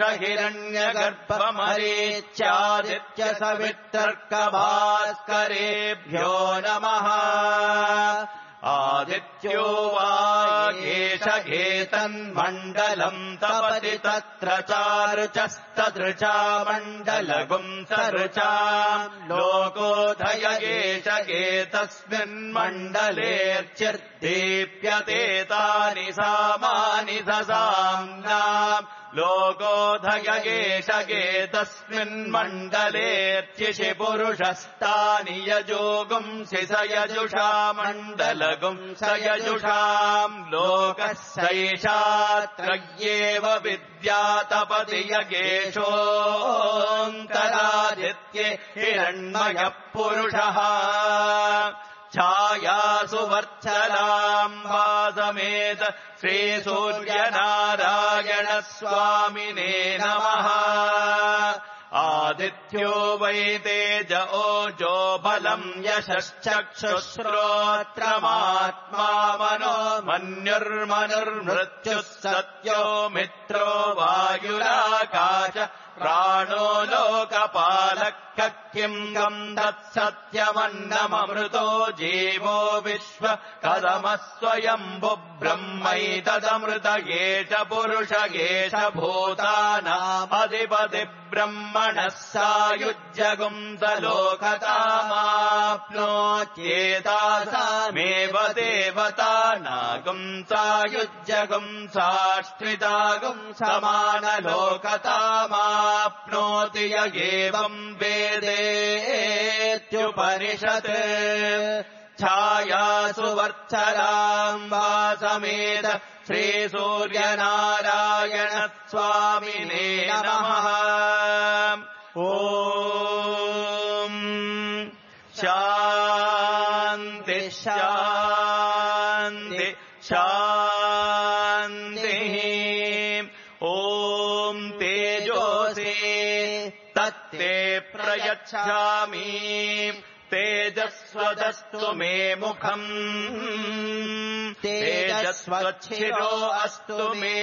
हिरण्यगर्भमरीच्यादित्यसवित्रर्कभास्करेभ्यो नमः आदित्यो वा एष घेतन्मण्डलम् तपति तत्र चारुचस्तदृचा मण्डलगुम् सरुचाम् लोकोधय एष घेतस्मिन्मण्डलेऽर्चिर्दीप्यते तानि सामानि ससाम्नाम् लोकोधय एष घेतस्मिन्मण्डलेऽर्चिषि पुरुषस्तानि यजोगुंसि स यजुषा मण्डलगुम् स यजुषाम् लोकः सैषात्रय्येव विद्यातपति यगेशोऽन्तरादित्ये हिरण्मयः पुरुषः छायासु वर्चलाम् भासमेत श्रीसूर्यनारायण स्वामिने नमः आदित्यो वै तेज ओजो बलम् यशश्चक्षुश्रोत्रमात् आत्मा मनो मन्युर्मनुर्मृत्युः सत्यो मित्रो वायुराकाश प्राणो लोकपालः किम् गम् तत्सत्यमन्नममृतो जीवो विश्व कदमः स्वयम्भु ब्रह्मैतदमृत एष पुरुष एष भूतानामधिपति ब्रह्मणः सायुज्यगुम् स लोकतामाप्नोत्येतासामेव देवतानागुम् सायुज्यगुम् साश्रितागुम् समानलोकतामाप्नोति य एवम् वेदेत्युपनिषत् छायासु वर्त्सराम् वासमेत श्रीसूर्यनारायण स्वामिने नमः। ॐ शान्ति शान्ति शान्तिः। ॐ तेजोसे तत्ते प्रयच्छामि तेजस्वदस्तु मे मुखम् तेजस्वच्छिरो अस्तु मे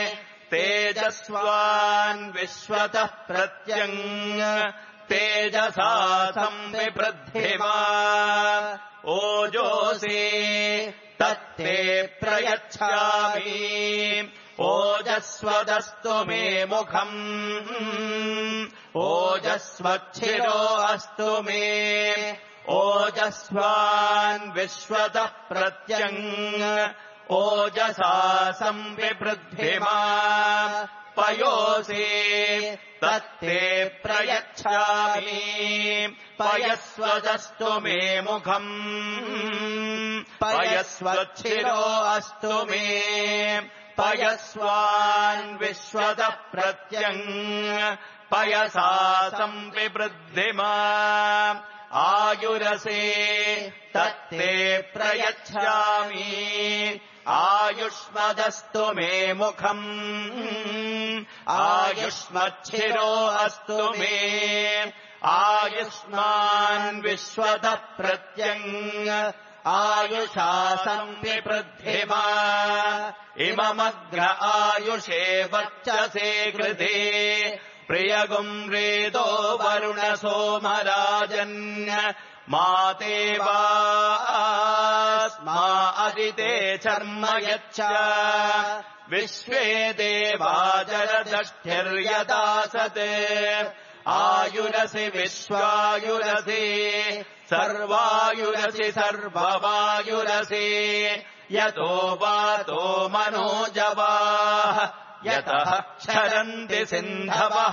तेजस्वान् विश्वतः प्रत्यङ् तेजसा संविवृद्धिमा ओजोषे तत्ते प्रयच्छामि ओजस्वदस्तु मे मुखम् ओजस्वच्छिरो अस्तु मे ओजस्वान् विश्वतः प्रत्यङ् ओजसा संविवृद्धिमा पयोषे तत्ते प्रयच्छामि पयस्वदस्तु मे मुखम् पयस्वच्छिरो अस्तु मे पयस्वान् विश्वतः प्रत्यङ् पयसा संविवृद्धिमा आयुरसे तत्ते प्रयच्छामि आयुष्मदस्तु मे मुखम् आयुष्मच्छिरो अस्तु मे आयुष्मान् विश्वतः प्रत्यङ् आयुषा संविवृद्धिमा इममग्र आयुषे वर्चसे कृते प्रियगुम् रेदो वरुण सोमराजन् माते वास्मा अदिते शर्म यच्छ विश्वे देवा जरदष्टिर्यदासत् आयुरसि विश्वायुरसि सर्वायुरसि सर्ववायुरसि यतो वातो मनोजवाः यतः क्षरन्ति सिन्धवः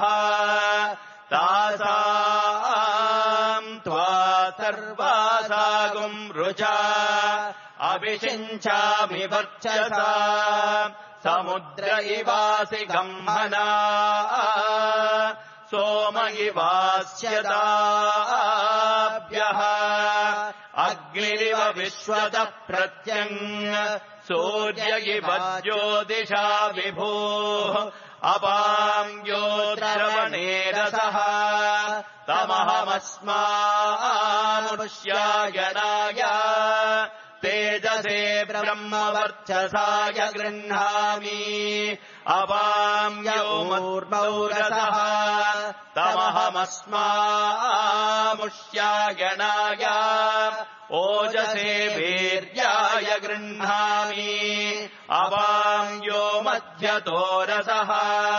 तासाम् त्वा सर्वासागुम् रुचा अभिषिञ्चामि वर्चसा समुद्र इवासि गम्हना सोम इवास्यताभ्यः अग्निरिव विश्वतः प्रत्यङ् सूर्य इव ज्योतिषा विभुः अपाङ्ग्यो द्रवणे रसः तमहमस्मानुष्यायनाय तेजसे ब्रह्मवर्चसाय गृह्णामि अपाङ्ग्यो मूर्मौरसः तमहमस्मामुष्यायनाय ओजसे वीर्याय गृह्णामि अपाङ्ग्यो मध्यतो रसः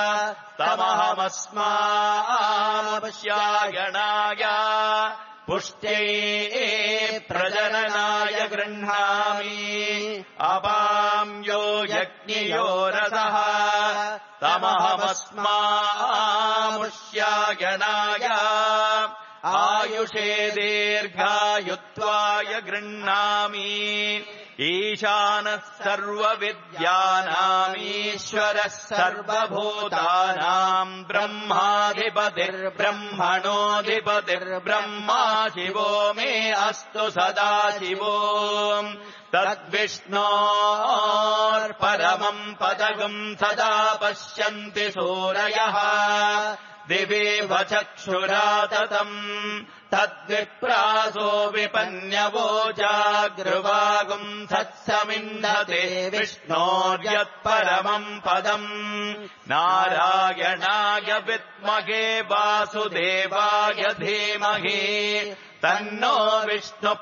तमहमस्मामुष्यायनाय पुष्ट्यै प्रजननाय गृह्णामि अपाङ्ग्यो यज्ञयो रसः तमहमस्मामुष्यायनाय आयुषे दीर्घायुत्वाय गृह्णामि ईशानः सर्वविद्यानामीश्वरः सर्वभूतानाम् ब्रह्माधिपतिर्ब्रह्मणोऽधिपतिर्ब्रह्मा शिवो मे अस्तु सदा शिवो तद्विष्णोर्परमम् पदगम् सदा पश्यन्ति सूरयः दिवेव चक्षुरा ततम् तद्विप्रासो विपन्यवोजागृवागुम् सत्समिन्धते विष्णोर्यत्परमम् पदम् नारायणाय विद्महे वासुदेवाय धीमहि तन्नो विष्णुः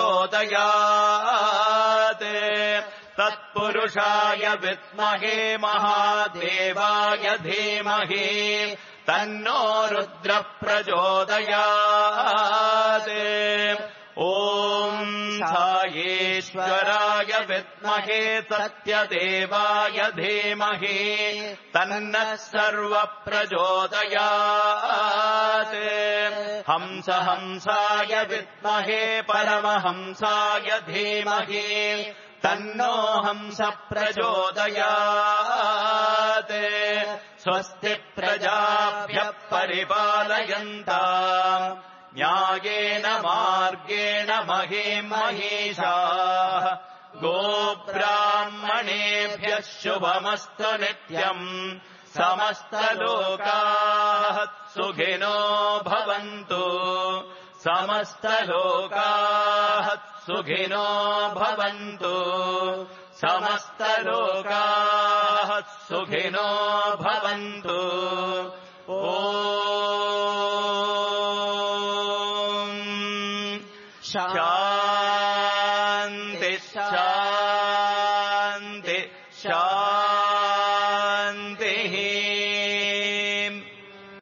प्रचोदयात् तत्पुरुषाय विद्महे महादेवाय धीमहि तन्नो रुद्रः प्रचोदयात् ॐ सायेश्वराय विद्महे सत्यदेवाय धीमहि तन्नः सर्वः प्रचोदयात् हंस हंसाय विद्महे परमहंसाय धीमहि तन्नो हंसः प्रचोदयात् स्वस्ति प्रजाभ्यः परिपालयन्ताम् न्यायेन मार्गेण महीं महिषाः गोब्राह्मणेभ्यः शुभमस्तु नित्यम् समस्तलोकाः सुखिनो भवन्तु समस्तलोकाः सुखिनो भवन्तु समस्तलोकाः सुखिनो भवन्तु ॐ शान्ति